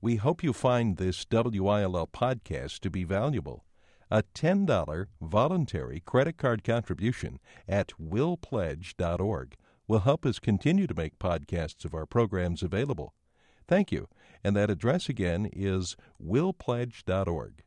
We hope you find this WILL podcast to be valuable. A $10 voluntary credit card contribution at willpledge.org will help us continue to make podcasts of our programs available. Thank you. And that address again is willpledge.org.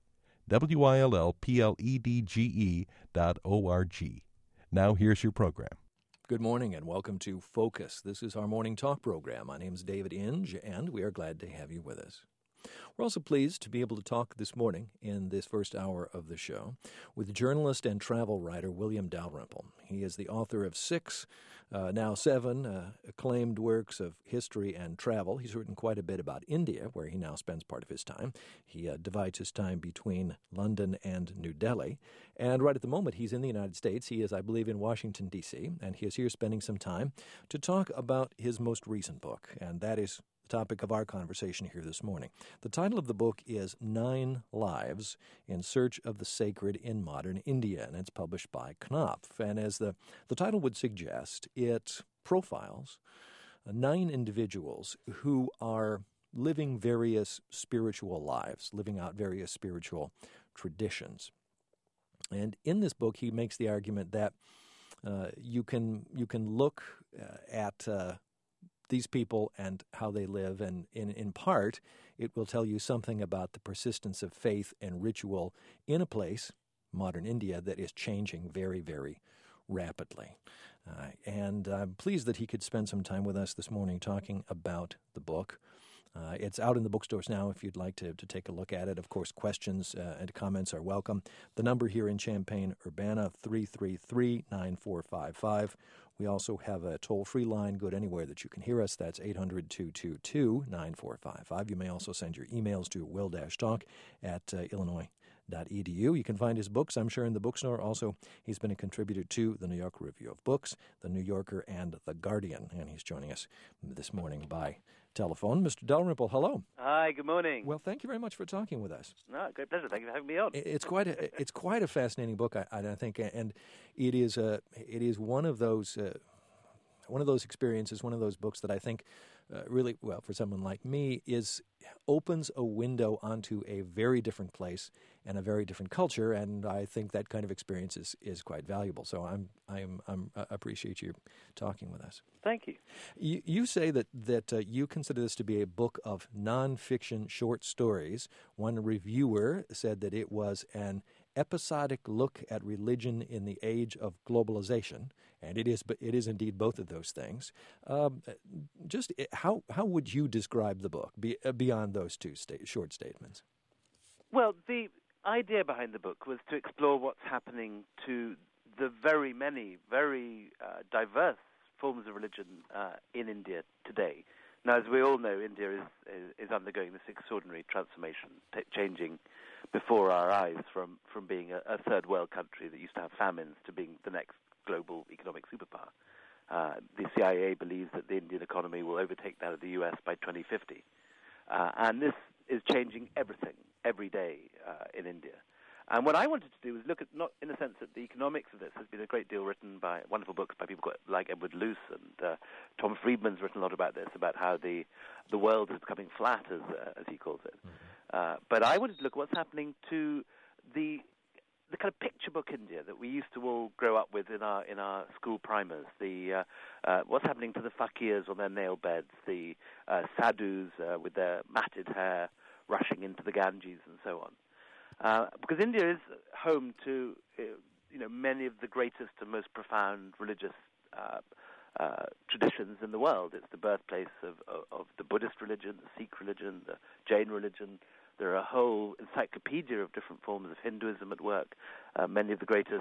WILLPLEDGE.org. Now here's your program. Good morning and welcome to Focus. This is our morning talk program. My name is David Inge, and we are glad to have you with us. We're also pleased to be able to talk this morning in this first hour of the show with journalist and travel writer William Dalrymple. He is the author of now seven acclaimed works of history and travel. He's written quite a bit about India, where he now spends part of his time. He divides his time between London and New Delhi. And right at the moment, he's in the United States. He is, I believe, in Washington, D.C., and he is here spending some time to talk about his most recent book, and that is the topic of our conversation here this morning. The title of the book is 9 Lives in Search of the Sacred in Modern India, and it's published by Knopf. And as the title would suggest, it profiles 9 individuals who are living various spiritual lives, living out various spiritual traditions. And in this book, he makes the argument that you can look at these people and how they live, and in part, it will tell you something about the persistence of faith and ritual in a place, modern India, that is changing very, very rapidly. And I'm pleased that he could spend some time with us this morning talking about the book. It's out in the bookstores now if you'd like to take a look at it. Of course, questions and comments are welcome. The number here in Champaign-Urbana, 333-9455. We also have a toll-free line, good anywhere that you can hear us. That's 800-222-9455. You may also send your emails to will-talk@illinois.edu. You can find his books, I'm sure, in the bookstore. Also, he's been a contributor to the New York Review of Books, the New Yorker, and the Guardian, and he's joining us this morning by telephone. Mr. Dalrymple, hello. Hi, good morning. Well, thank you very much for talking with us. No, great pleasure. Thank you for having me on. It's quite a fascinating book, I think, and it is one of those experiences, one of those books that I think really, well, for someone like me, opens a window onto a very different place and a very different culture, and I think that kind of experience is quite valuable. So I appreciate you talking with us. Thank you. You say that you consider this to be a book of nonfiction short stories. One reviewer said that it was an episodic look at religion in the age of globalization, and it is indeed both of those things. Just how would you describe the book beyond those two short statements? Well, the idea behind the book was to explore what's happening to the very many, very diverse forms of religion in India today. Now, as we all know, India is undergoing this extraordinary transformation, changing before our eyes from being a third world country that used to have famines to being the next global economic superpower. The CIA believes that the Indian economy will overtake that of the U.S. by 2050. And this is changing everything, every day in India. And what I wanted to do was look at, not in the sense that the economics of this has been a great deal written by wonderful books by people like Edward Luce, and Tom Friedman's written a lot about this, about how the world is becoming flat, as he calls it. Mm-hmm. But I wanted to look at what's happening to the kind of picture book India that we used to all grow up with in our school primers. What's happening to the fakirs on their nail beds, the sadhus with their matted hair rushing into the Ganges, and so on. Because India is home to many of the greatest and most profound religious traditions in the world. It's the birthplace of the Buddhist religion, the Sikh religion, the Jain religion. There are a whole encyclopedia of different forms of Hinduism at work. Many of the greatest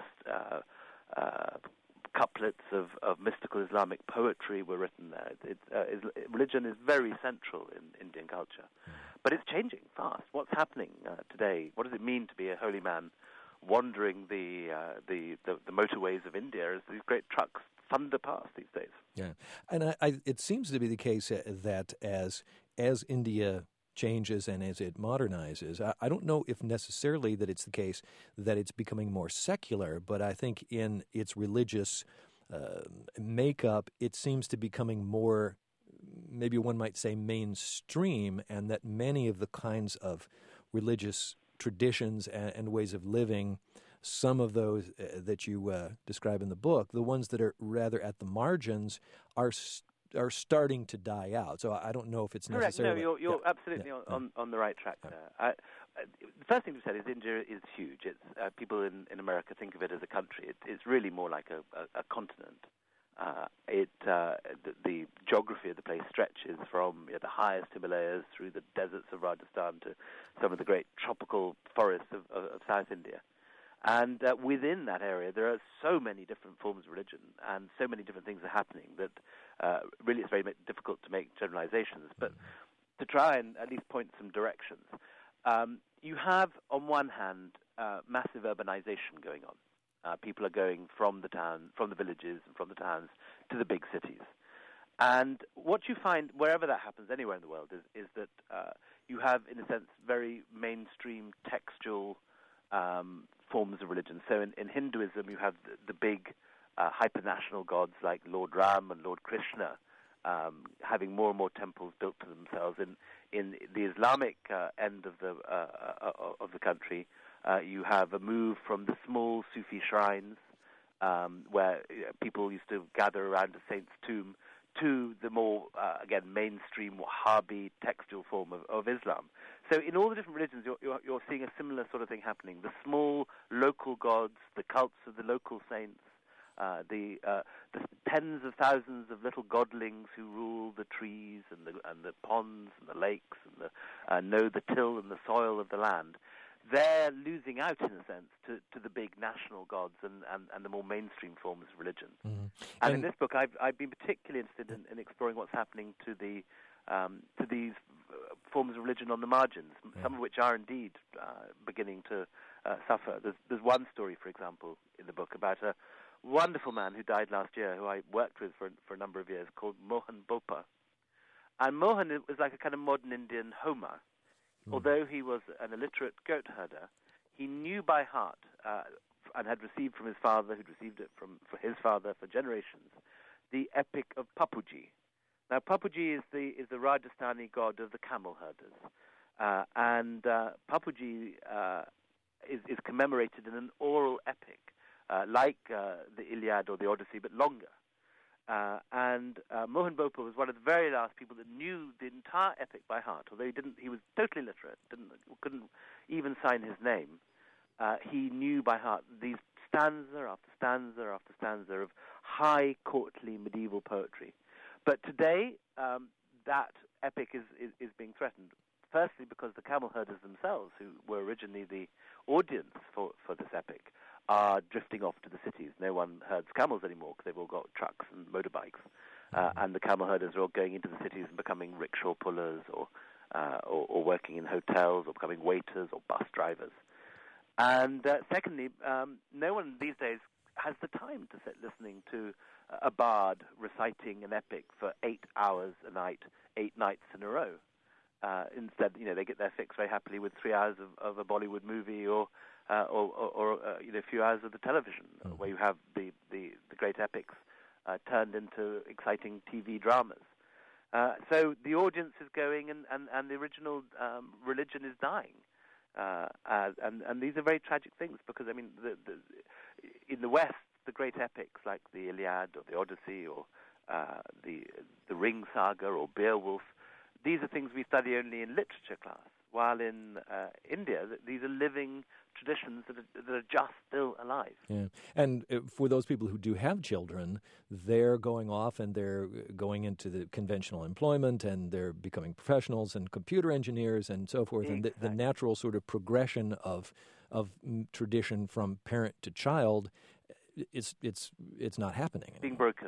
couplets of mystical Islamic poetry were written there. Religion is very central in Indian culture. But it's changing fast. What's happening today? What does it mean to be a holy man wandering the motorways of India as these great trucks thunder past these days? Yeah, and it seems to be the case that as India changes and as it modernizes, I don't know if necessarily that it's the case that it's becoming more secular, but I think in its religious makeup, it seems to be becoming more maybe one might say mainstream, and that many of the kinds of religious traditions and ways of living, some of those that you describe in the book, the ones that are rather at the margins, are starting to die out. So I don't know if it's correct. necessarily... No, you're absolutely on the right track there. The first thing to say is India is huge. It's people in America think of it as a country. It's really more like a continent. The geography of the place stretches from the highest Himalayas through the deserts of Rajasthan to some of the great tropical forests of South India. And within that area, there are so many different forms of religion, and so many different things are happening that really it's very difficult to make generalizations. But to try and at least point some directions, you have, on one hand, massive urbanization going on. People are going from the villages and from the towns to the big cities. And what you find, wherever that happens, anywhere in the world, is that you have, in a sense, very mainstream textual forms of religion. So in Hinduism, you have the big hypernational gods like Lord Ram and Lord Krishna having more and more temples built to themselves. In the Islamic end of the country, you have a move from the small Sufi shrines where people used to gather around a saint's tomb to the more, again, mainstream Wahhabi textual form of Islam. So in all the different religions, you're seeing a similar sort of thing happening. The small local gods, the cults of the local saints, the tens of thousands of little godlings who rule the trees and the ponds and the lakes and know the till and the soil of the land. They're losing out, in a sense, to the big national gods and the more mainstream forms of religion. Mm-hmm. And in this book, I've been particularly interested in exploring what's happening to these forms of religion on the margins, some of which are indeed beginning to suffer. There's one story, for example, in the book about a wonderful man who died last year, who I worked with for a number of years, called Mohan Bopa. And Mohan was like a kind of modern Indian Homer. Although he was an illiterate goat herder, he knew by heart and had received from his father, who'd received it from his father for generations, the epic of Papuji. Now, Papuji is the Rajasthani god of the camel herders, and Papuji is commemorated in an oral epic like the Iliad or the Odyssey, but longer. And Mohan Bopa was one of the very last people that knew the entire epic by heart. Although he was totally illiterate, couldn't even sign his name. He knew by heart these stanza after stanza after stanza of high courtly medieval poetry. But today, that epic is being threatened. Firstly, because the camel herders themselves, who were originally the audience for this epic, are drifting off to the cities. No one herds camels anymore because they've all got trucks and motorbikes. And the camel herders are all going into the cities and becoming rickshaw pullers or working in hotels or becoming waiters or bus drivers. And secondly, no one these days has the time to sit listening to a bard reciting an epic for 8 hours a night, 8 nights in a row. Instead, they get their fix very happily with 3 hours of a Bollywood movie or a few hours of the television, where you have the great epics turned into exciting TV dramas. So the audience is going, and the original religion is dying. And these are very tragic things because, in the West, the great epics like the Iliad or the Odyssey or the Ring Saga or Beowulf, these are things we study only in literature class. While in India, these are living traditions that are just still alive. Yeah, and for those people who do have children, they're going off and they're going into the conventional employment and they're becoming professionals and computer engineers and so forth. Exactly. And the natural sort of progression of tradition from parent to child, it's not happening anymore. Being broken.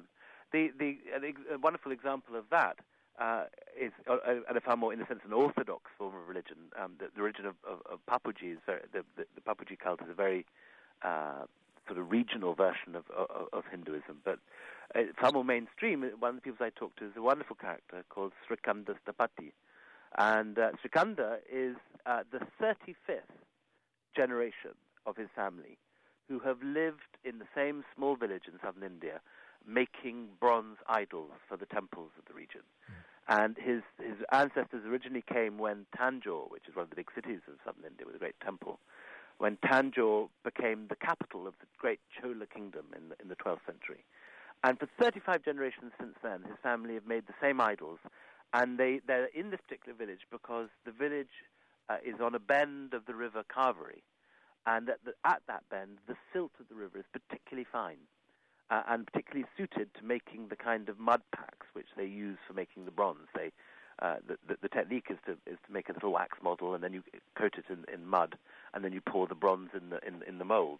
A wonderful example of that is, and a far more, in a sense, an orthodox form of religion. The religion of Papuji is the Papuji cult is a very sort of regional version of Hinduism, but far more mainstream. One of the people I talked to is a wonderful character called Srikanda Stapati, and Srikanda is the 35th generation of his family who have lived in the same small village in southern India, making bronze idols for the temples of the region. And his ancestors originally came when Tanjore, which is one of the big cities of southern India with a great temple, when Tanjore became the capital of the great Chola kingdom in the 12th century. And for 35 generations since then, his family have made the same idols, and they're in this particular village because the village is on a bend of the river Kaveri, and at that bend, the silt of the river is particularly fine. And particularly suited to making the kind of mud packs which they use for making the bronze. The technique is to make a little wax model, and then you coat it in mud, and then you pour the bronze in the mold.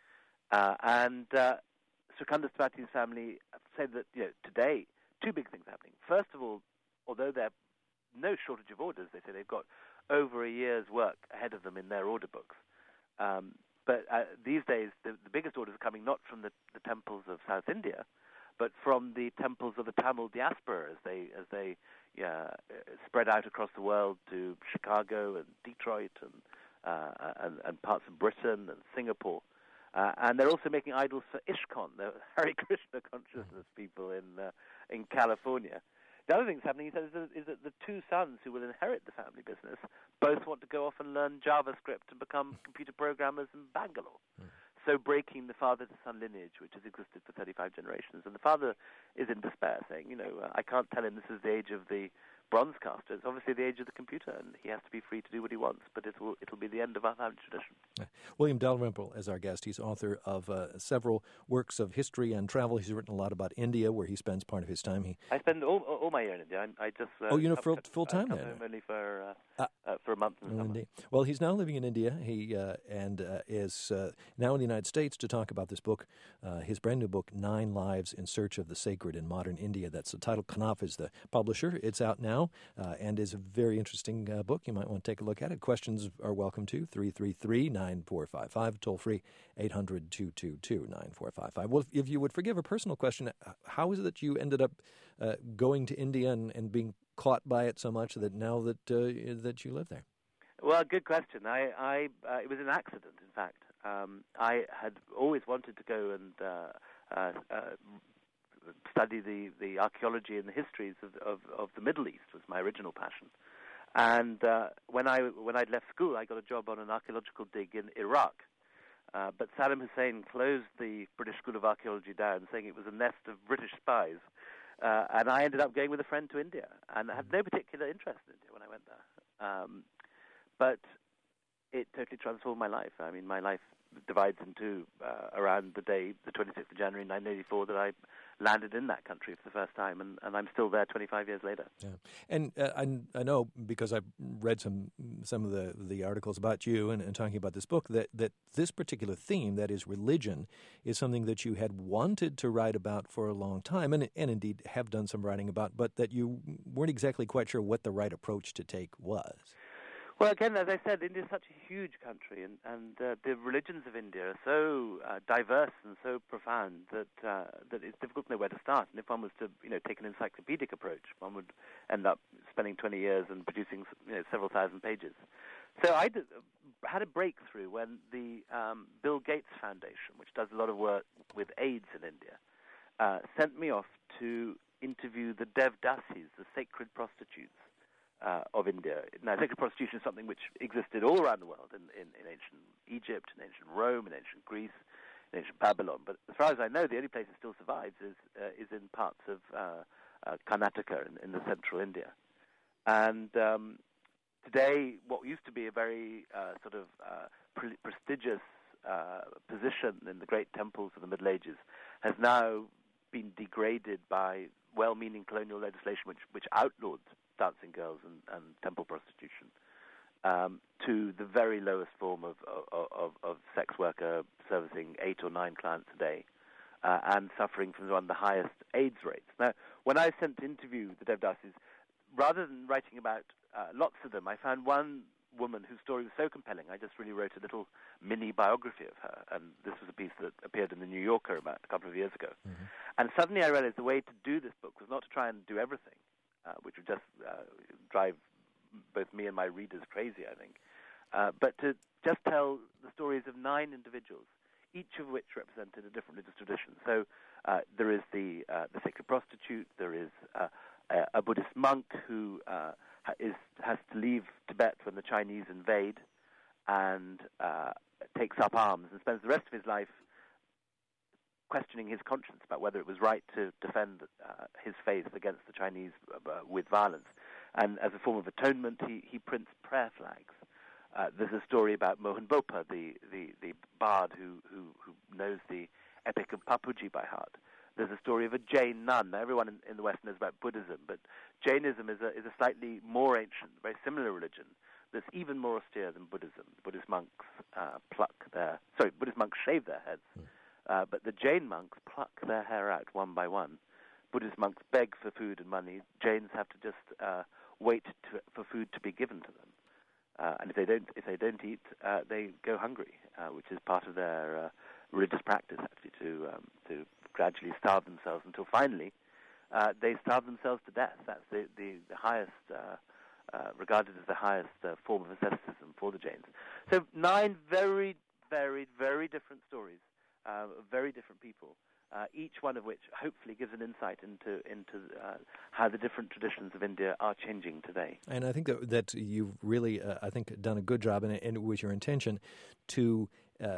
Sukandar Tripathi's family said that today two big things are happening. First of all, although there's no shortage of orders, they say they've got over a year's work ahead of them in their order books. But these days, the biggest orders are coming not from the temples of South India, but from the temples of the Tamil diaspora as they spread out across the world to Chicago and Detroit and parts of Britain and Singapore. And they're also making idols for ISKCON, the Hare Krishna consciousness people in California. The other thing that's happening, he says, is that the two sons who will inherit the family business both want to go off and learn JavaScript and become computer programmers in Bangalore. So breaking the father-to-son lineage, which has existed for 35 generations. And the father is in despair, saying, I can't tell him this is the age of the bronze caster. It's obviously the age of the computer, and he has to be free to do what he wants, but it'll be the end of our family tradition. William Dalrymple is our guest. He's author of several works of history and travel. He's written a lot about India, where he spends part of his time. I spend all my year in India. I just full time there? Home only for a month in the summer. Indeed. Well, he's now living in India. He is now in the United States to talk about this book, his brand new book, 9 Lives in Search of the Sacred in Modern India. That's the title. Knopf is the publisher. It's out now. And is a very interesting book. You might want to take a look at it. Questions are welcome to 333-9455, toll free 800-222-9455. Well, if you would forgive a personal question, how is it that you ended up going to India and being caught by it so much that now that you live there? Well, good question. It was an accident, in fact. I had always wanted to go and study the archaeology and the histories of the Middle East was my original passion. And when I'd left school, I got a job on an archaeological dig in Iraq. But Saddam Hussein closed the British School of Archaeology down, saying it was a nest of British spies. And I ended up going with a friend to India, and I had no particular interest in India when I went there. But it totally transformed my life. I mean, my life divides into around the day, the 26th of January 1984, that I landed in that country for the first time, and I'm still there 25 years later. Yeah, and I know, because I've read some of the articles about you and talking about this book, that this particular theme, that is religion, is something that you had wanted to write about for a long time, and indeed have done some writing about, but that you weren't exactly quite sure what the right approach to take was. Well, again, as I said, India is such a huge country, and the religions of India are so diverse and so profound that it's difficult to know where to start. And if one was to, take an encyclopedic approach, one would end up spending 20 years and producing, several thousand pages. So I had a breakthrough when the Bill Gates Foundation, which does a lot of work with AIDS in India, sent me off to interview the Devdasis, the sacred prostitutes of India. Now, sacred prostitution is something which existed all around the world, in ancient Egypt, in ancient Rome, in ancient Greece, in ancient Babylon. But as far as I know, the only place it still survives is in parts of Karnataka in the central India. And today, what used to be a very prestigious position in the great temples of the Middle Ages has now been degraded by well-meaning colonial legislation which outlawed dancing girls and temple prostitution to the very lowest form of sex worker servicing 8 or 9 clients a day and suffering from one of the highest AIDS rates. Now, when I sent to interview the Devdasis, rather than writing about lots of them, I found one woman whose story was so compelling, I just really wrote a little mini biography of her, and this was a piece that appeared in the New Yorker about a couple of years ago. Mm-hmm. And suddenly I realized the way to do this book was not to try and do everything, which would just drive both me and my readers crazy, I think, but to just tell the stories of 9 individuals, each of which represented a different religious tradition. So there is the sacred prostitute, there is a Buddhist monk who has to leave Tibet when the Chinese invade, and takes up arms and spends the rest of his life questioning his conscience about whether it was right to defend his faith against the Chinese with violence. And as a form of atonement, he prints prayer flags. There's a story about Mohan Bopa, the bard who knows the epic of Papuji by heart. There's a story of a Jain nun. Now, everyone in the West knows about Buddhism, but Jainism is a slightly more ancient, very similar religion that's even more austere than Buddhism. Buddhist monks Buddhist monks shave their heads, but the Jain monks pluck their hair out one by one. Buddhist monks beg for food and money. Jains have to just wait for food to be given to them, and if they don't eat, they go hungry, which is part of their religious practice, actually, to gradually starve themselves until finally they starve themselves to death. That's the highest, regarded as the highest form of asceticism for the Jains. So 9 very, very, very different stories, very different people, each one of which hopefully gives an insight into how the different traditions of India are changing today. And I think that you've really, done a good job, and it was your intention to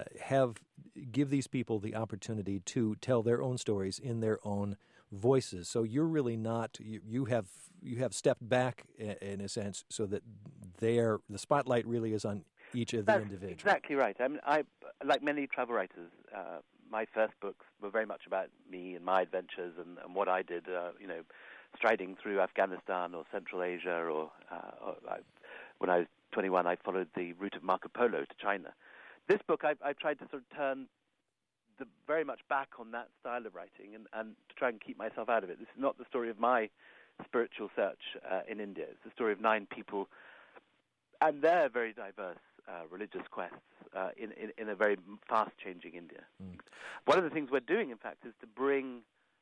give these people the opportunity to tell their own stories in their own voices. So you're really not, you have stepped back in a sense, so that the spotlight really is on each of the individuals. Exactly right. I mean, like many travel writers, my first books were very much about me and my adventures and what I did, striding through Afghanistan or Central Asia, or when I was 21, I followed the route of Marco Polo to China. This book, I tried to sort of turn very much back on that style of writing and to try and keep myself out of it. This is not the story of my spiritual search in India. It's the story of 9 people and their very diverse religious quests in a very fast-changing India. One of the things we're doing, in fact, is to bring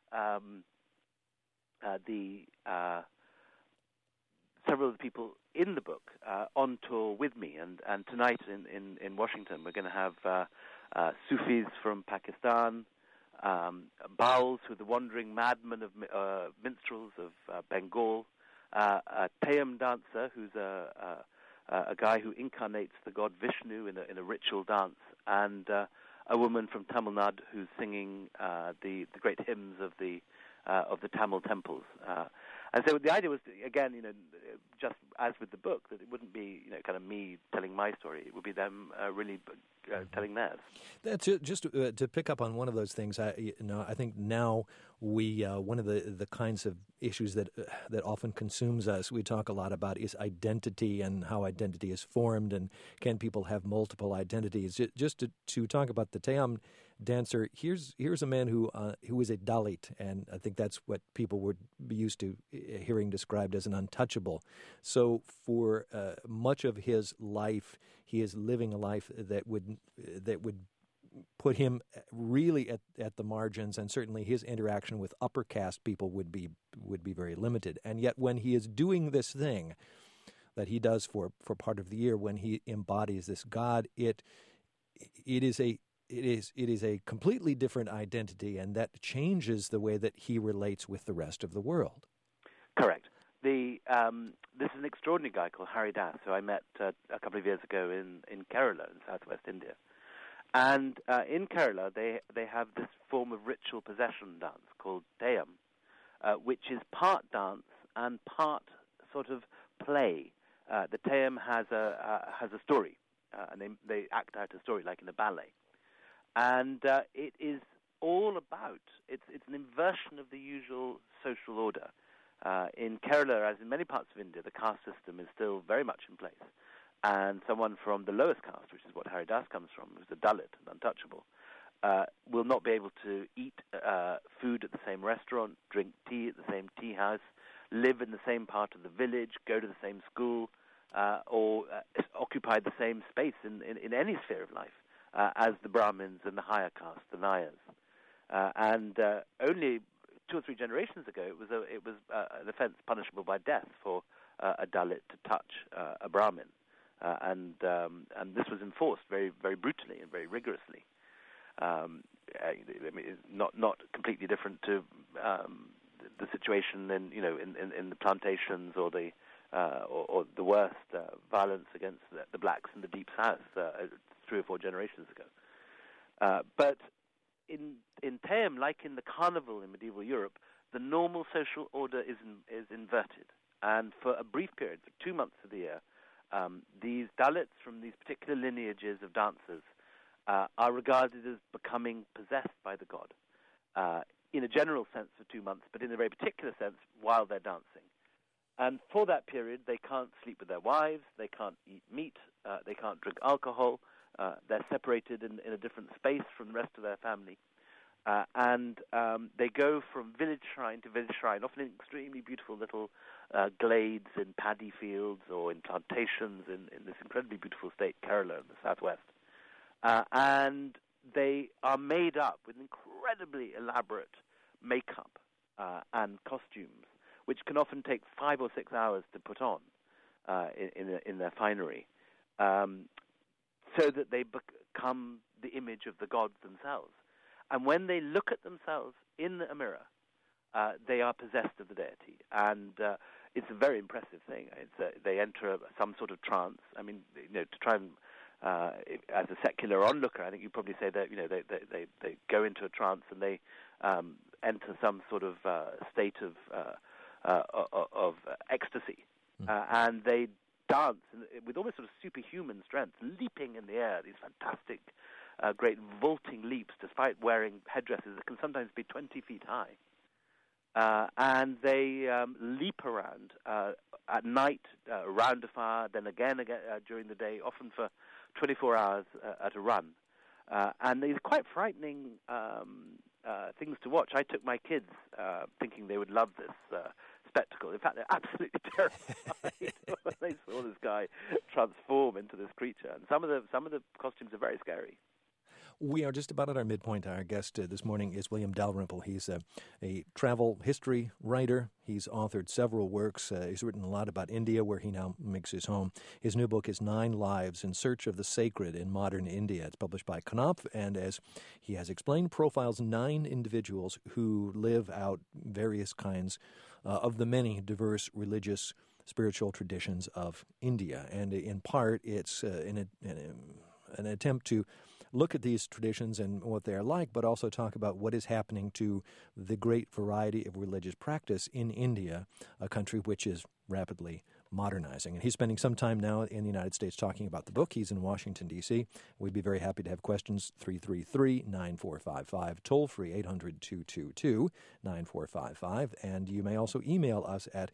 several of the people in the book on tour with me. And tonight in Washington, we're going to have Sufis from Pakistan, Bauls, who are the wandering madmen of minstrels of Bengal, a Teyam dancer, who's a guy who incarnates the god Vishnu in a ritual dance, and a woman from Tamil Nadu who's singing the great hymns of the Tamil temples. And so the idea was, again, just as with the book, that it wouldn't be, kind of me telling my story. It would be them really telling theirs. That's just to pick up on one of those things. I think now one of the kinds of issues that often consumes us, we talk a lot about, is identity and how identity is formed, and can people have multiple identities. Just to talk about the Teyam dancer, here's a man who is a Dalit, and I think that's what people would be used to hearing described as an untouchable. So for much of his life, he is living a life that would put him really at the margins, and certainly his interaction with upper caste people would be very limited. And yet, when he is doing this thing that he does for part of the year, when he embodies this God, it is a completely different identity, and that changes the way that he relates with the rest of the world. Correct. This is an extraordinary guy called Hari Das, who I met a couple of years ago in Kerala, in southwest India. And in Kerala, they have this form of ritual possession dance called Teyam, which is part dance and part sort of play. The Teyam has a story, and they act out a story like in a ballet. And it is all about, it's an inversion of the usual social order. In Kerala, as in many parts of India, the caste system is still very much in place. And someone from the lowest caste, which is what Hari Das comes from, who's a Dalit, an untouchable, will not be able to eat food at the same restaurant, drink tea at the same tea house, live in the same part of the village, go to the same school, or occupy the same space in any sphere of life as the Brahmins and the higher caste, the Nayars. And only 2 or 3 generations ago, it was an offense punishable by death for a Dalit to touch a Brahmin. And this was enforced very, very brutally and very rigorously. It's not completely different to the situation in the plantations or the worst violence against the blacks in the Deep South 3 or 4 generations ago. But in Theym, like in the carnival in medieval Europe, the normal social order is inverted. And for a brief period, for 2 months of the year, these Dalits from these particular lineages of dancers are regarded as becoming possessed by the god, in a general sense for 2 months, but in a very particular sense while they're dancing. And for that period, they can't sleep with their wives, they can't eat meat, they can't drink alcohol, they're separated in a different space from the rest of their family. And they go from village shrine to village shrine, often in extremely beautiful little glades in paddy fields or in plantations in this incredibly beautiful state, Kerala, in the southwest. And they are made up with incredibly elaborate makeup and costumes, which can often take 5 or 6 hours to put on in their finery, so that they become the image of the gods themselves. And when they look at themselves in a mirror, they are possessed of the deity. And it's a very impressive thing. They enter some sort of trance. I mean, to try and, as a secular onlooker, I think you'd probably say that, they go into a trance and they enter some sort of state of ecstasy. And they dance with almost sort of superhuman strength, leaping in the air, these fantastic great vaulting leaps, despite wearing headdresses that can sometimes be 20 feet high. And they leap around at night, around a fire, then again during the day, often for 24 hours at a run. And these are quite frightening things to watch. I took my kids thinking they would love this spectacle. In fact, they're absolutely terrified when they saw this guy transform into this creature. And some of the costumes are very scary. We are just about at our midpoint. Our guest this morning is William Dalrymple. He's a travel history writer. He's authored several works. He's written a lot about India, where he now makes his home. His new book is 9 Lives in Search of the Sacred in Modern India. It's published by Knopf, and as he has explained, profiles 9 individuals who live out various kinds of the many diverse religious, spiritual traditions of India. And in part, it's an attempt to look at these traditions and what they are like, but also talk about what is happening to the great variety of religious practice in India, a country which is rapidly modernizing. And he's spending some time now in the United States talking about the book. He's in Washington, D.C. We'd be very happy to have questions. 333-9455, toll-free 800-222-9455. And you may also email us at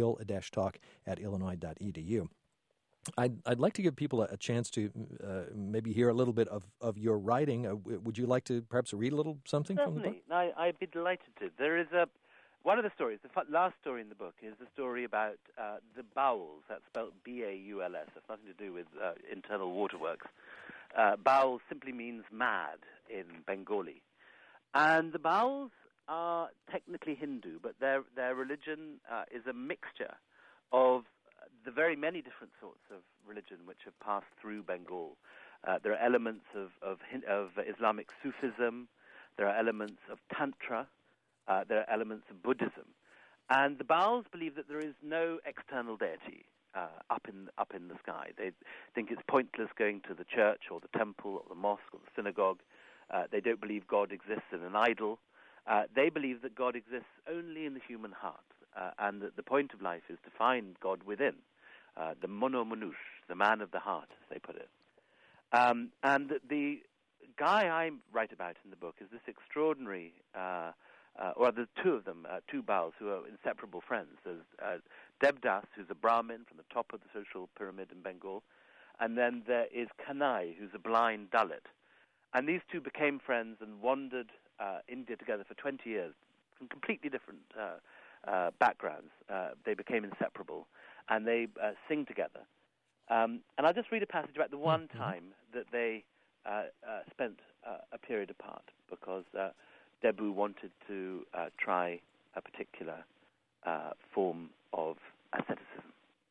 will-talk@illinois.edu. I'd like to give people a chance to maybe hear a little bit of your writing. Would you like to perhaps read a little something from the book? Certainly. I'd be delighted to. There is one of the stories, the last story in the book, is the story about the bowels. That's spelled B-A-U-L-S. That's nothing to do with internal waterworks. Bowels simply means mad in Bengali. And the bowels are technically Hindu, but their religion is a mixture of the very many different sorts of religion which have passed through Bengal. There are elements of Islamic Sufism. There are elements of Tantra. There are elements of Buddhism. And the Baals believe that there is no external deity up in the sky. They think it's pointless going to the church or the temple or the mosque or the synagogue. They don't believe God exists in an idol. They believe that God exists only in the human heart, and that the point of life is to find God within. The mono manush, the man of the heart, as they put it. And the guy I write about in the book is this extraordinary, or the two of them, two Baals who are inseparable friends. There's Devdas, who's a Brahmin from the top of the social pyramid in Bengal, and then there is Kanai, who's a blind Dalit. And these two became friends and wandered India together for 20 years from completely different backgrounds. They became inseparable, and they sing together. And I'll just read a passage about the one time that they spent a period apart, because Debu wanted to try a particular form of asceticism.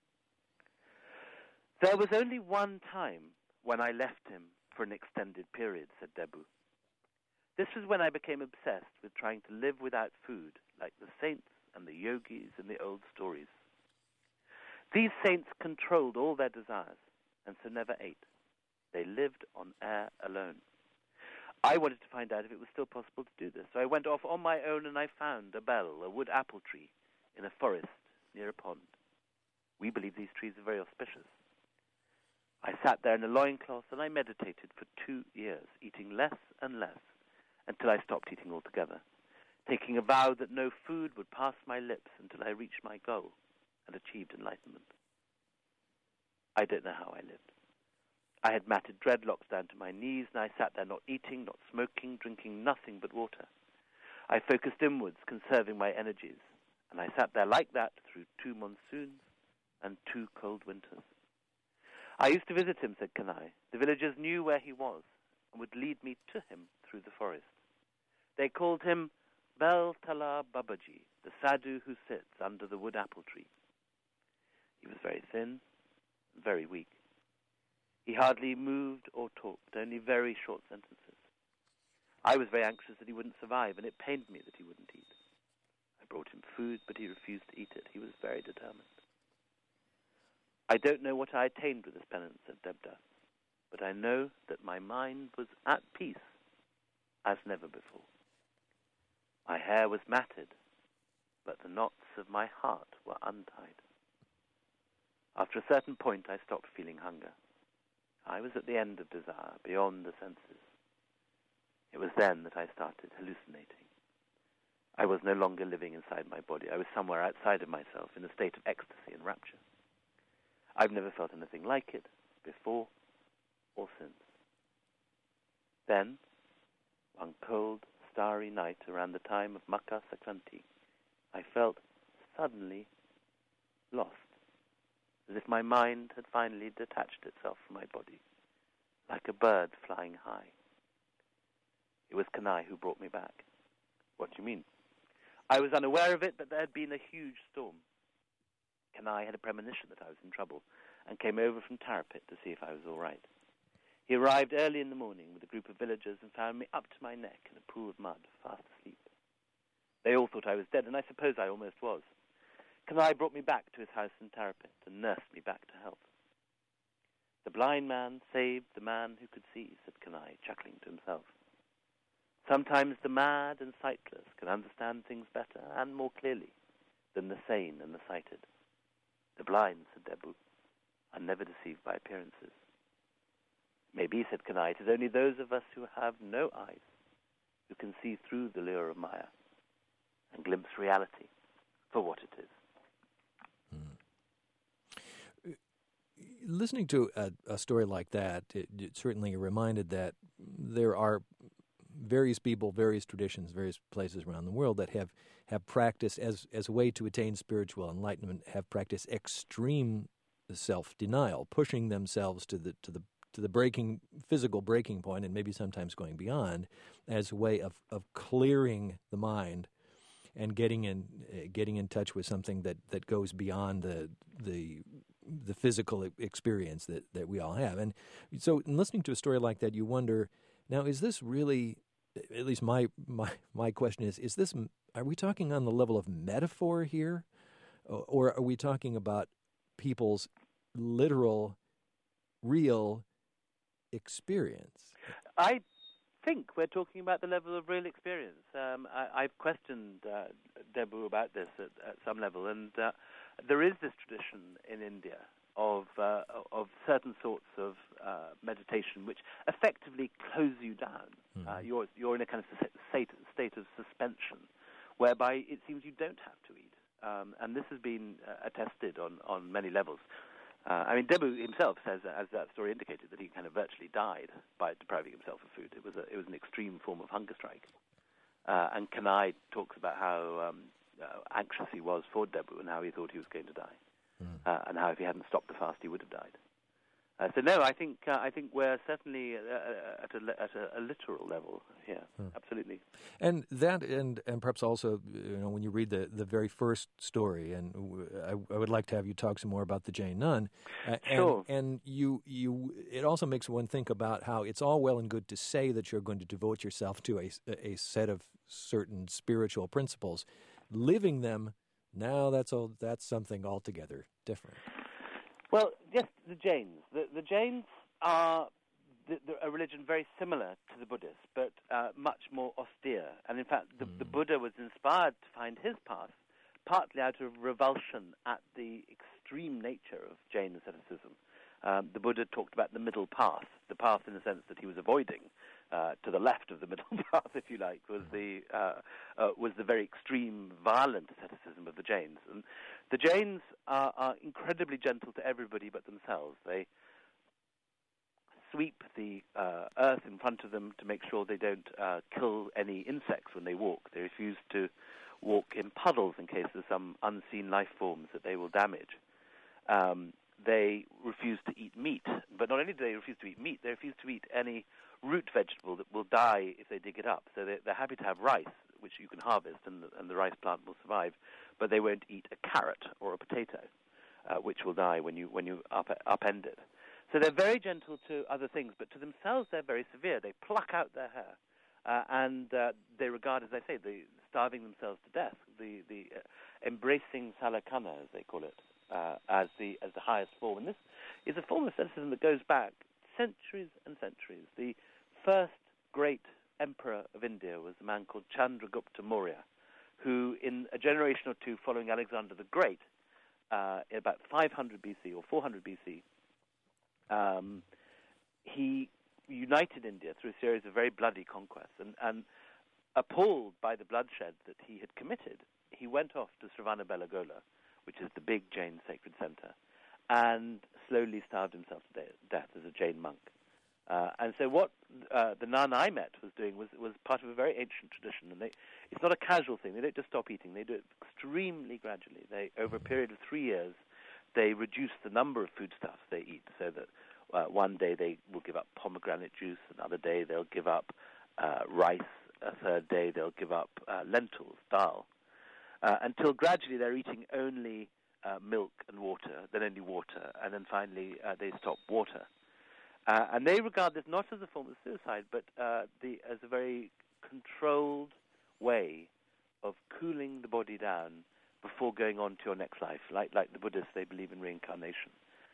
There was only one time when I left him for an extended period, said Debu. This was when I became obsessed with trying to live without food, like the saints and the yogis in the old stories. These saints controlled all their desires and so never ate. They lived on air alone. I wanted to find out if it was still possible to do this, so I went off on my own and I found a bell, a wood apple tree, in a forest near a pond. We believe these trees are very auspicious. I sat there in a loincloth and I meditated for 2 years, eating less and less, until I stopped eating altogether, taking a vow that no food would pass my lips until I reached my goal and achieved enlightenment. I don't know how I lived. I had matted dreadlocks down to my knees, and I sat there not eating, not smoking, drinking nothing but water. I focused inwards, conserving my energies, and I sat there like that through 2 monsoons and 2 cold winters. I used to visit him, said Kanai. The villagers knew where he was and would lead me to him through the forest. They called him Bel Tala Babaji, the sadhu who sits under the wood apple tree. He was very thin and very weak. He hardly moved or talked, only very short sentences. I was very anxious that he wouldn't survive, and it pained me that he wouldn't eat. I brought him food, but he refused to eat it. He was very determined. I don't know what I attained with this penance, said Devdas, but I know that my mind was at peace as never before. My hair was matted, but the knots of my heart were untied. After a certain point, I stopped feeling hunger. I was at the end of desire, beyond the senses. It was then that I started hallucinating. I was no longer living inside my body. I was somewhere outside of myself, in a state of ecstasy and rapture. I've never felt anything like it, before or since. Then, one cold, starry night around the time of Makar Sankranti, I felt suddenly lost, as if my mind had finally detached itself from my body, like a bird flying high. It was Kanai who brought me back. What do you mean? I was unaware of it, but there had been a huge storm. Kanai had a premonition that I was in trouble and came over from Tarapit to see if I was all right. He arrived early in the morning with a group of villagers and found me up to my neck in a pool of mud, fast asleep. They all thought I was dead, and I suppose I almost was. Kanai brought me back to his house in Tarapit and nursed me back to health. The blind man saved the man who could see, said Kanai, chuckling to himself. Sometimes the mad and sightless can understand things better and more clearly than the sane and the sighted. The blind, said Debu, are never deceived by appearances. Maybe, said Kanai, it is only those of us who have no eyes who can see through the lure of Maya and glimpse reality for what it is. Listening to a story like that, it certainly reminded that there are various people, various traditions, various places around the world that have practiced as a way to attain spiritual enlightenment, have practiced extreme self-denial, pushing themselves to the physical breaking point, and maybe sometimes going beyond, as a way of clearing the mind and getting in touch with something that goes beyond the physical experience that we all have. And so in listening to a story like that, you wonder, now, is this really, at least my question is this, are we talking on the level of metaphor here? Or are we talking about people's literal, real experience? I think we're talking about the level of real experience. I've questioned Debu about this at some level, and there is this tradition in India of certain sorts of meditation which effectively close you down. Mm-hmm. You're in a kind of state of suspension, whereby it seems you don't have to eat. And this has been attested on many levels. I mean, Debu himself says, as that story indicated, that he kind of virtually died by depriving himself of food. It was an extreme form of hunger strike. And Kanai talks about how anxious he was for Debu and how he thought he was going to die, and how if he hadn't stopped the fast, he would have died. So no, I think we're certainly at a literal level here, absolutely. And that, and perhaps also, when you read the very first story, and I would like to have you talk some more about the Jain nun. Sure. And it also makes one think about how it's all well and good to say that you're going to devote yourself to a set of certain spiritual principles. Living them Now that's something altogether different. Well, yes, the Jains. The Jains are a religion very similar to the Buddhists, but much more austere. And in fact, the Buddha was inspired to find his path partly out of revulsion at the extreme nature of Jain asceticism. The Buddha talked about the middle path, the path in the sense that he was avoiding. To the left of the middle path, if you like, was the very extreme, violent asceticism of the Jains. And the Jains are incredibly gentle to everybody but themselves. They sweep the earth in front of them to make sure they don't kill any insects when they walk. They refuse to walk in puddles in case there's some unseen life forms that they will damage. They refuse to eat meat, but not only do they refuse to eat meat, they refuse to eat any root vegetable that will die if they dig it up. So they're happy to have rice, which you can harvest, and the rice plant will survive, but they won't eat a carrot or a potato, which will die when you upend it. So they're very gentle to other things, but to themselves they're very severe. They pluck out their hair, and they regard, as I say, the starving themselves to death, the embracing salakana, as they call it, as the highest form. And this is a form of asceticism that goes back centuries and centuries. The first great emperor of India was a man called Chandragupta Maurya, who in a generation or two following Alexander the Great, in about 500 BC or 400 BC, he united India through a series of very bloody conquests. And appalled by the bloodshed that he had committed, he went off to Sravanabellagola, which is the big Jain sacred center, and slowly starved himself to death as a Jain monk. And so what the nun I met was doing was part of a very ancient tradition. And it's not a casual thing. They don't just stop eating. They do it extremely gradually. Over a period of 3 years, they reduce the number of foodstuffs they eat, so that one day they will give up pomegranate juice, another day they'll give up rice, a third day they'll give up lentils, dal, until gradually they're eating only milk and water, then only water, and then finally they stop water. And they regard this not as a form of suicide, but as a very controlled way of cooling the body down before going on to your next life. Like the Buddhists, they believe in reincarnation.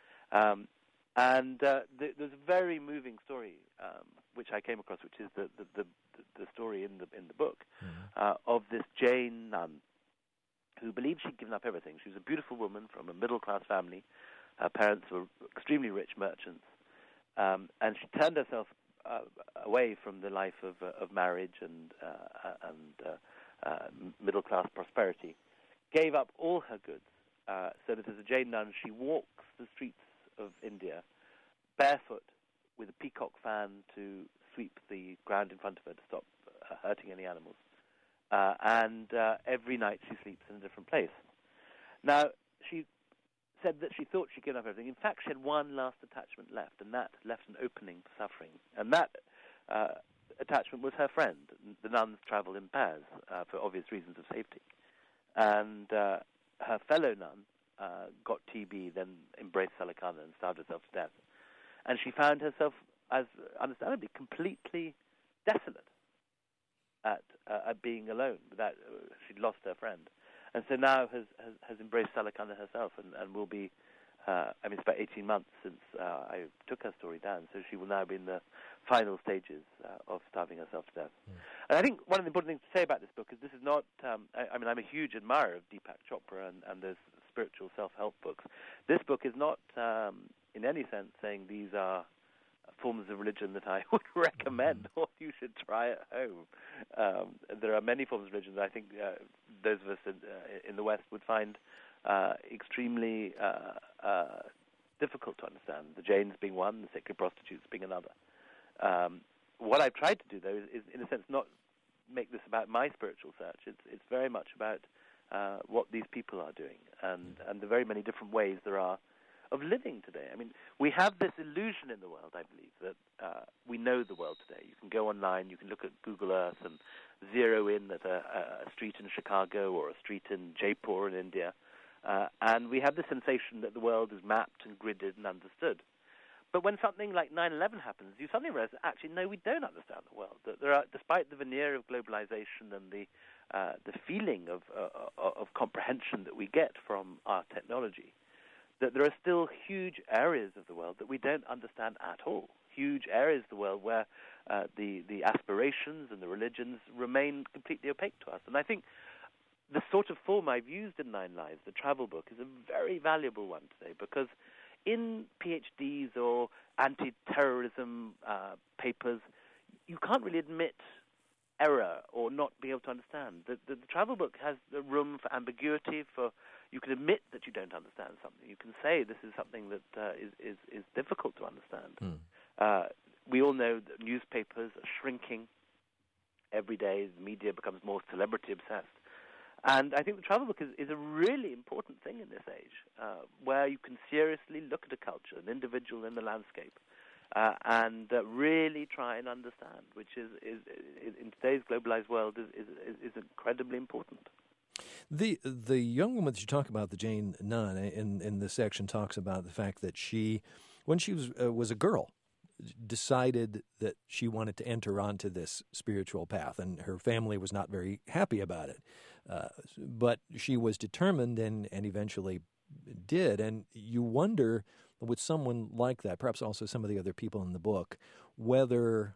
There's a very moving story which I came across, which is the story in the book of this Jain nun who believed she'd given up everything. She was a beautiful woman from a middle-class family. Her parents were extremely rich merchants. And she turned herself away from the life of marriage and middle-class prosperity, gave up all her goods, so that as a Jain nun, she walks the streets of India barefoot with a peacock fan to sweep the ground in front of her to stop hurting any animals. And every night she sleeps in a different place. Now, she said that she thought she'd given up everything. In fact, she had one last attachment left, and that left an opening for suffering. And that attachment was her friend. The nuns travel in pairs for obvious reasons of safety. And her fellow nun got TB, then embraced Salakana and starved herself to death. And she found herself, as understandably, completely desolate at being alone. That she'd lost her friend. And so now has embraced Salakana herself and will be, it's about 18 months since I took her story down, so she will now be in the final stages of starving herself to death. And I think one of the important things to say about this book is this is not, I'm a huge admirer of Deepak Chopra and those spiritual self-help books. This book is not in any sense saying these are forms of religion that I would recommend or you should try at home. There are many forms of religion that I think those of us in the West would find extremely difficult to understand. The Jains being one, the sacred prostitutes being another. What I've tried to do, though, is in a sense not make this about my spiritual search. It's very much about what these people are doing and the very many different ways there are of living today. We have this illusion in the world, I believe, that we know the world today. You can go online, you can look at Google Earth and zero in at a street in Chicago or a street in Jaipur in India, and we have the sensation that the world is mapped and gridded and understood. But when something like 9/11 happens, you suddenly realize, actually, no, we don't understand the world. That there are, despite the veneer of globalization and the feeling of comprehension that we get from our technology, that there are still huge areas of the world that we don't understand at all. Huge areas of the world where the aspirations and the religions remain completely opaque to us. And I think the sort of form I've used in Nine Lives, the travel book, is a very valuable one today, because in PhDs or anti-terrorism papers, you can't really admit error or not be able to understand. The travel book has the room for ambiguity, for you can admit that you don't understand something. You can say this is something that is difficult to understand. We all know that newspapers are shrinking every day. The media becomes more celebrity-obsessed. And I think the travel book is a really important thing in this age, where you can seriously look at a culture, an individual in the landscape, and really try and understand, which is in today's globalized world is incredibly important. The young woman that you talk about, the Jane Nunn, in this section talks about the fact that she, when she was a girl, decided that she wanted to enter onto this spiritual path, and her family was not very happy about it. But she was determined and eventually did. And you wonder, with someone like that, perhaps also some of the other people in the book, whether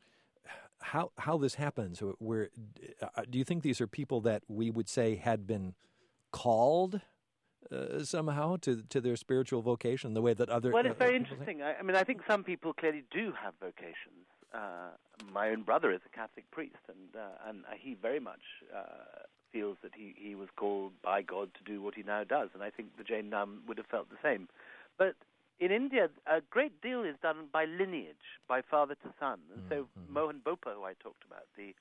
how this happens. Where do you think these are people that we would say had been called somehow to their spiritual vocation, the way that other? Well, it's very interesting. I mean, I think some people clearly do have vocations. My own brother is a Catholic priest, and he very much feels that he was called by God to do what he now does, and I think the Jane Nunn would have felt the same. But in India, a great deal is done by lineage, by father to son. And so Mohan Bopa, who I talked about,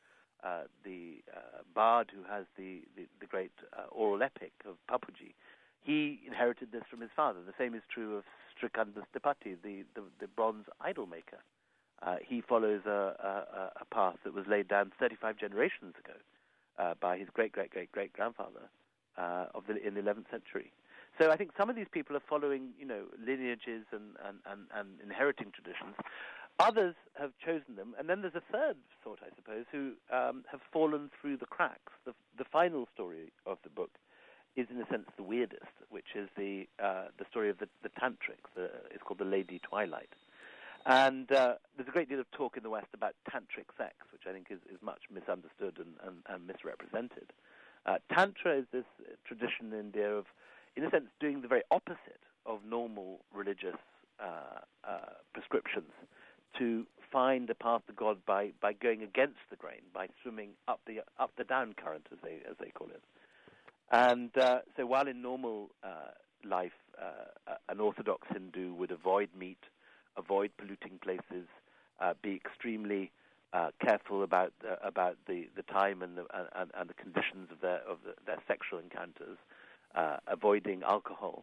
the bard who has the great oral epic of Papuji, he inherited this from his father. The same is true of Srikanda Stipati, the bronze idol maker. He follows a path that was laid down 35 generations ago by his great-great-great-great-grandfather in the 11th century. So I think some of these people are following, lineages and inheriting traditions. Others have chosen them, and then there's a third sort, I suppose, who have fallen through the cracks. The final story of the book is, in a sense, the weirdest, which is the story of the tantrics. It's called the Lady Twilight. And there's a great deal of talk in the West about tantric sex, which I think is much misunderstood and misrepresented. Tantra is this tradition in India of, in a sense, doing the very opposite of normal religious prescriptions, to find a path to God by going against the grain, by swimming up the down current, as they call it. And so while in normal life an Orthodox Hindu would avoid meat, avoid polluting places, be extremely careful about the time and the conditions of their sexual encounters, avoiding alcohol.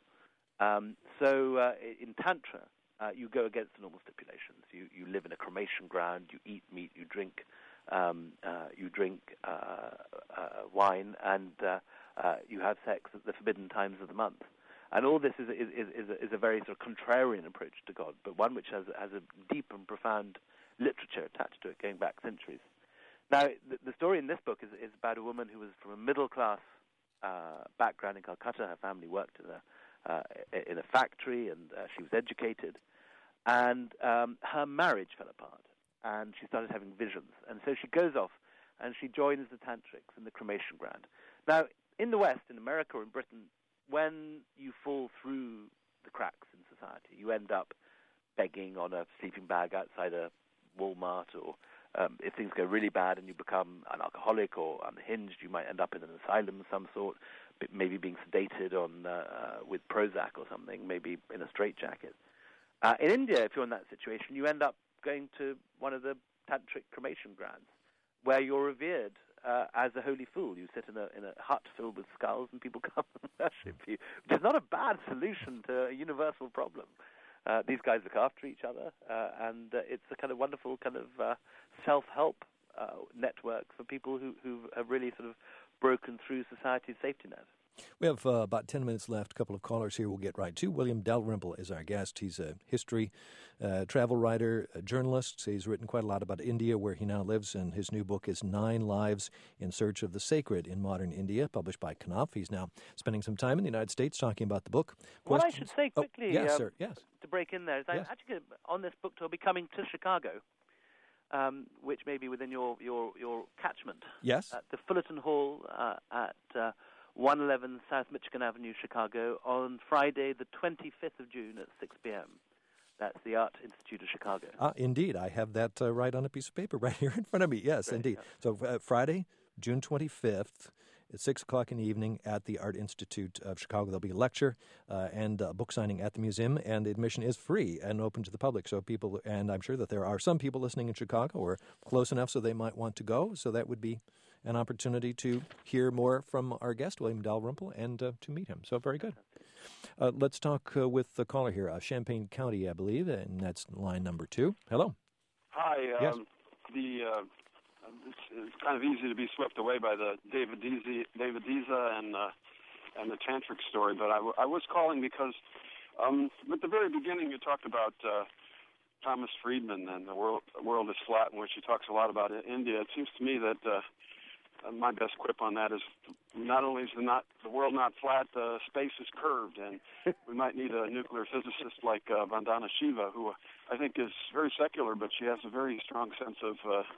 So in Tantra, you go against the normal stipulations. You live in a cremation ground. You eat meat. You drink wine, and you have sex at the forbidden times of the month. And all this is a very sort of contrarian approach to God, but one which has a deep and profound literature attached to it, going back centuries. Now, the story in this book is about a woman who was from a middle-class background in Calcutta. Her family worked in a factory, and she was educated. And her marriage fell apart, and she started having visions. And so she goes off, and she joins the tantrics in the cremation ground. Now, in the West, in America or in Britain, when you fall through the cracks in society, you end up begging on a sleeping bag outside a Walmart, or if things go really bad and you become an alcoholic or unhinged, you might end up in an asylum of some sort, maybe being sedated with Prozac or something, maybe in a straitjacket. In India, if you're in that situation, you end up going to one of the tantric cremation grounds, where you're revered as a holy fool. You sit in a hut filled with skulls, and people come and worship you, which is not a bad solution to a universal problem. These guys look after each other, and it's a kind of wonderful kind of self-help network for people who have really sort of broken through society's safety net. We have about 10 minutes left. A couple of callers here we'll get right to. William Dalrymple is our guest. He's a history travel writer, a journalist. He's written quite a lot about India, where he now lives, and his new book is 9 Lives in Search of the Sacred in Modern India, published by Knopf. He's now spending some time in the United States talking about the book. What I should say quickly, yes, sir. Yes. to break in there, is I'm Yes. actually on this book tour be coming to Chicago, which may be within your catchment. Yes. At the Fullerton Hall at 111 South Michigan Avenue, Chicago, on Friday, the 25th of June at 6 p.m. That's the Art Institute of Chicago. Indeed. I have that right on a piece of paper right here in front of me. Yes, Great, indeed. yeah. So Friday, June 25th, at 6 o'clock in the evening at the Art Institute of Chicago. There'll be a lecture and a book signing at the museum, and admission is free and open to the public. So people, and I'm sure that there are some people listening in Chicago or close enough so they might want to go. So that would be an opportunity to hear more from our guest, William Dalrymple, and to meet him. So very good. Let's talk with the caller here, Champaign County, I believe, and that's line number 2. Hello. Hi. Yes. It's kind of easy to be swept away by the David Deesa and the tantric story, but I was calling because at the very beginning you talked about Thomas Friedman and the world is flat, in which he talks a lot about India. It seems to me that my best quip on that is not only is the world not flat, space is curved, and we might need a nuclear physicist like Vandana Shiva, who I think is very secular, but she has a very strong sense of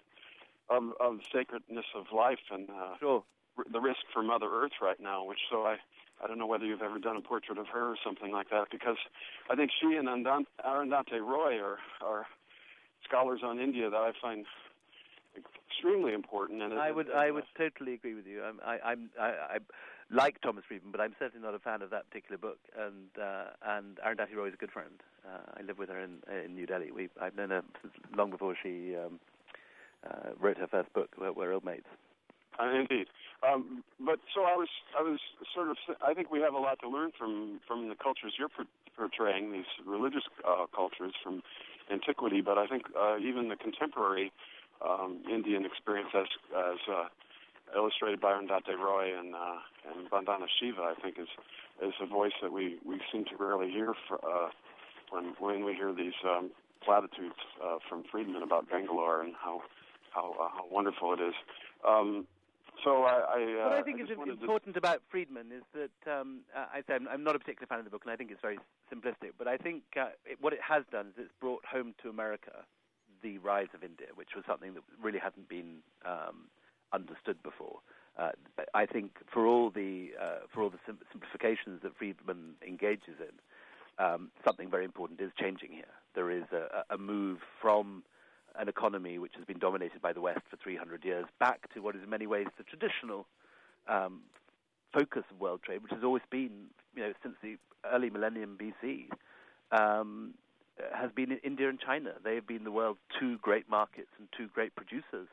sacredness of life and Sure. the risk for Mother Earth right now, I don't know whether you've ever done a portrait of her or something like that, because I think she and Arundhati Roy are scholars on India that I find extremely important. And I would totally agree with you. I like Thomas Friedman, but I'm certainly not a fan of that particular book. And Arundhati Roy is a good friend. I live with her in New Delhi. I've known her since long before she wrote her first book. We're old mates. Indeed. But so I was sort of, I think we have a lot to learn from the cultures you're portraying, these religious cultures from antiquity, but I think even the contemporary Indian experience as illustrated by Arundhati Roy and Vandana Shiva, I think is a voice that we seem to rarely hear when we hear these platitudes from Friedman about Bangalore and how wonderful it is. What I think is important about Friedman is that I'm not a particular fan of the book, and I think it's very simplistic. But I think what it has done is it's brought home to America the rise of India, which was something that really hadn't been understood before. I think for all the simplifications that Friedman engages in, something very important is changing here. There is a move from an economy which has been dominated by the West for 300 years back to what is in many ways the traditional focus of world trade, which has always been, since the early millennium BC, has been India and China. They have been the world's two great markets and two great producers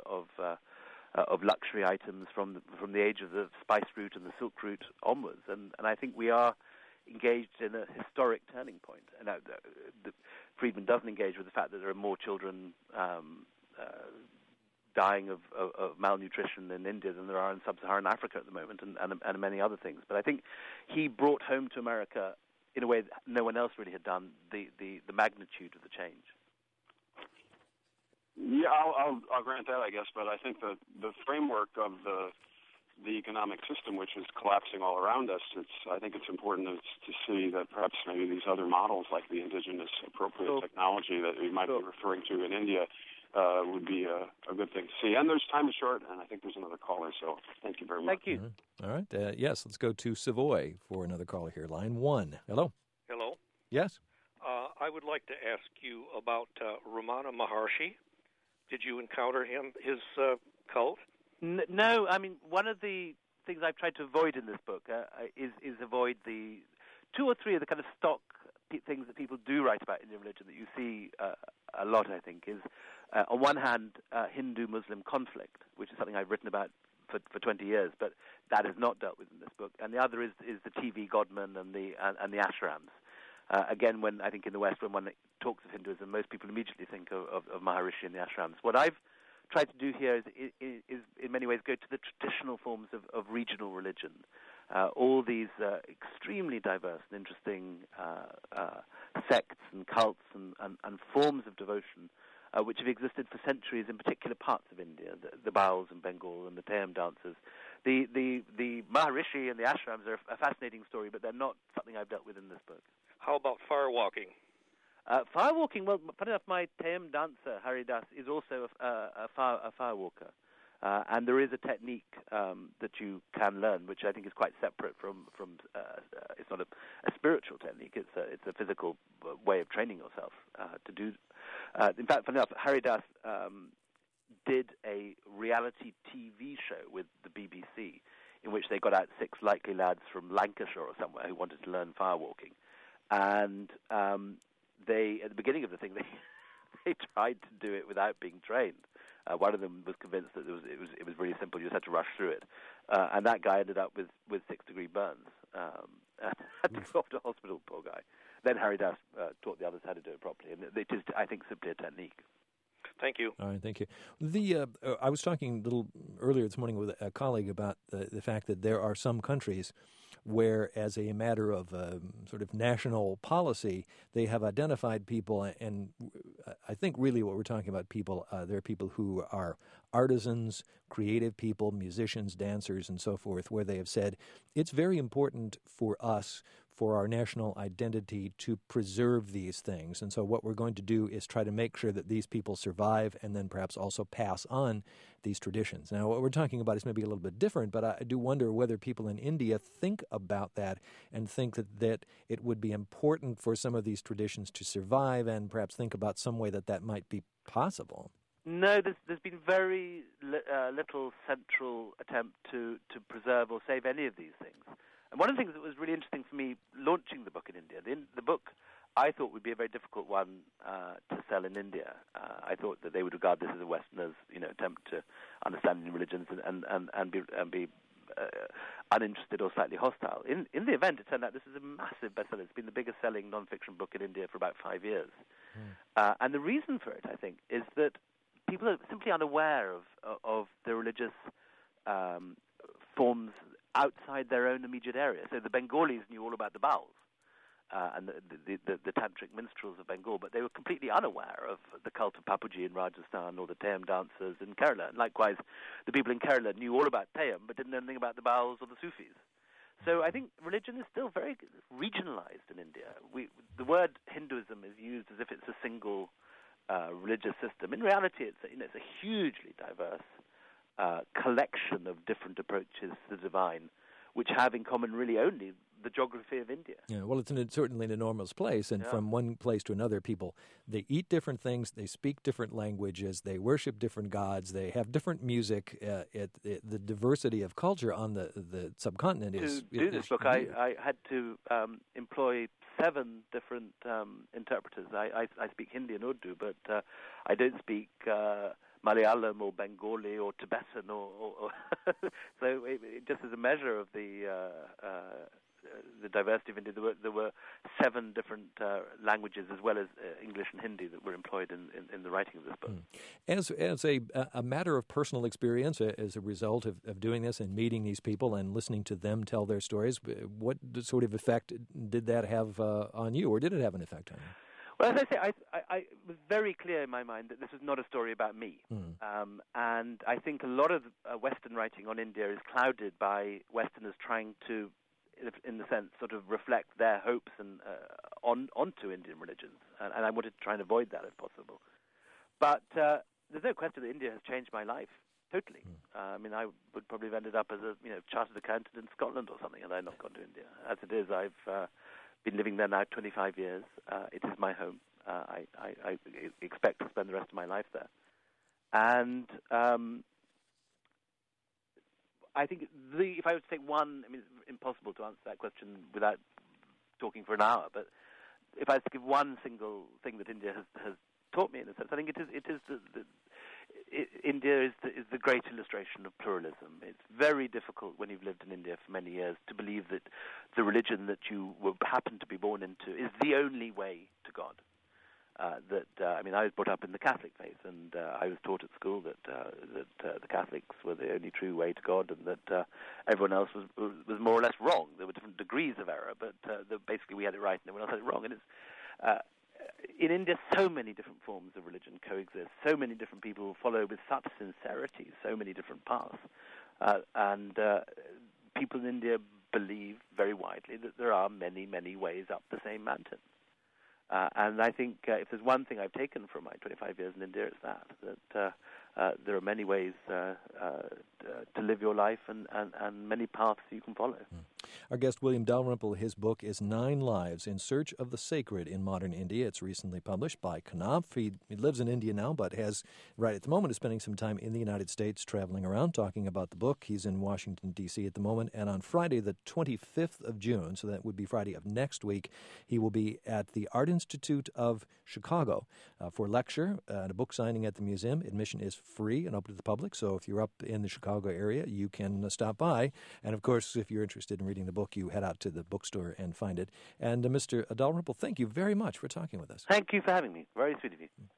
of luxury items from the age of the spice route and the silk route onwards. And I think we are engaged in a historic turning point. And Friedman doesn't engage with the fact that there are more children dying of malnutrition in India than there are in sub-Saharan Africa at the moment, and many other things. But I think he brought home to America, in a way that no one else really had done, the magnitude of the change. Yeah, I'll grant that, I guess, but I think the framework of the economic system, which is collapsing all around us, I think it's important to see that perhaps maybe these other models, like the indigenous appropriate technology that we might be referring to in India, would be a good thing to see. And there's time is short, and I think there's another caller, so thank you very much. Thank you. All right. Yes, let's go to Savoy for another caller here. Line 1. Hello. Hello. Yes. I would like to ask you about Ramana Maharshi. Did you encounter his cult? No, I mean, one of the things I've tried to avoid in this book is avoid the 2 or 3 of the kind of stock things that people do write about Indian religion that you see a lot, I think, is, on one hand, Hindu-Muslim conflict, which is something I've written about for 20 years, but that is not dealt with in this book. And the other is the TV godmen and the ashrams. Again, when I think in the West, when one talks of Hinduism, most people immediately think of Maharishi and the ashrams. What I've tried to do here is in many ways go to the traditional forms of regional religion. All these extremely diverse and interesting sects and cults and forms of devotion which have existed for centuries in particular parts of India, the Baals in Bengal and the Teyam dancers. The Maharishi and the ashrams are a fascinating story, but they're not something I've dealt with in this book. How about fire walking? Fire walking, well, funny enough, my Teyam dancer, Haridas, is also a fire walker. And there is a technique that you can learn, which I think is quite separate from it's not a spiritual technique. It's a physical way of training yourself to do. In fact, funny enough, Haridas did a reality TV show with the BBC in which they got out 6 likely lads from Lancashire or somewhere who wanted to learn fire walking, and they, at the beginning of the thing, they tried to do it without being trained. One of them was convinced that it was really simple. You just had to rush through it, and that guy ended up with 6-degree burns. Had to go off to hospital, poor guy. Then Haridas taught the others how to do it properly, and it is, I think, simply a technique. Thank you. All right, thank you. I was talking a little earlier this morning with a colleague about the fact that there are some countries where, as a matter of sort of national policy, they have identified people, and I think really what we're talking about there are people who are artisans, creative people, musicians, dancers, and so forth, where they have said, it's very important for us, for our national identity, to preserve these things. And so what we're going to do is try to make sure that these people survive and then perhaps also pass on these traditions. Now, what we're talking about is maybe a little bit different, but I do wonder whether people in India think about that and think that it would be important for some of these traditions to survive, and perhaps think about some way that might be possible. No, there's been very little central attempt to preserve or save any of these things. And one of the things that was really interesting for me launching the book in India, the book I thought would be a very difficult one to sell in India. I thought that they would regard this as a Westerner's, attempt to understand Indian religions and be uninterested or slightly hostile. In the event, it turned out this is a massive bestseller. It's been the biggest selling non-fiction book in India for about 5 years. And the reason for it, I think, is that people are simply unaware of the religious forms outside their own immediate area. So the Bengalis knew all about the Baals and the tantric minstrels of Bengal, but they were completely unaware of the cult of Papuji in Rajasthan or the Teyam dancers in Kerala. And likewise, the people in Kerala knew all about Teyam, but didn't know anything about the Baals or the Sufis. So I think religion is still very regionalized in India. The word Hinduism is used as if it's a single religious system. In reality, it's a hugely diverse collection of different approaches to the divine, which have in common really only the geography of India. Yeah, well, it's certainly an enormous place, and from one place to another, they eat different things, they speak different languages, they worship different gods, they have different music. The diversity of culture on the subcontinent is... To do this book, I had to employ 7 different interpreters. I speak Hindi and Urdu, but I don't speak Malayalam or Bengali or Tibetan or so just as a measure of the diversity of India, there were 7 different languages as well as English and Hindi that were employed in the writing of this book. As a matter of personal experience, as a result of doing this and meeting these people and listening to them tell their stories, what sort of effect did that have on you, or did it have an effect on you? Well, as I say, I was very clear in my mind that this was not a story about me. And I think a lot of Western writing on India is clouded by Westerners trying to, in the sense, sort of reflect their hopes and onto Indian religions. And I wanted to try and avoid that if possible. But there's no question that India has changed my life totally. I mean, I would probably have ended up as a chartered accountant in Scotland or something had I not gone to India. As it is, I've been living there now 25 years. It is my home. I expect to spend the rest of my life there. And I think if I were to take one, it's impossible to answer that question without talking for an hour, but if I was to give one single thing that India has taught me, in a sense, I think India is the great illustration of pluralism. It's very difficult when you've lived in India for many years to believe that the religion that you happen to be born into is the only way to God. I was brought up in the Catholic faith, and I was taught at school that the Catholics were the only true way to God, and that everyone else was more or less wrong. There were different degrees of error, but basically we had it right and everyone else had it wrong. And it's in India, so many different forms of religion coexist. So many different people follow with such sincerity so many different paths, and people in India believe very widely that there are many, many ways up the same mountain. And I think if there's one thing I've taken from my 25 years in India, it's that there are many ways to live your life and many paths you can follow. Our guest, William Dalrymple, his book is 9 Lives in Search of the Sacred in Modern India. It's recently published by Knopf. He lives in India now, but right at the moment, is spending some time in the United States traveling around talking about the book. He's in Washington, D.C. at the moment, and on Friday, the 25th of June, so that would be Friday of next week, he will be at the Art Institute of Chicago for a lecture and a book signing at the museum. Admission is free and open to the public, so if you're up in the Chicago area, you can stop by. And, of course, if you're interested in reading the book, you head out to the bookstore and find it. And Mr. Dalrymple, thank you very much for talking with us. Thank you for having me. Very sweet of you.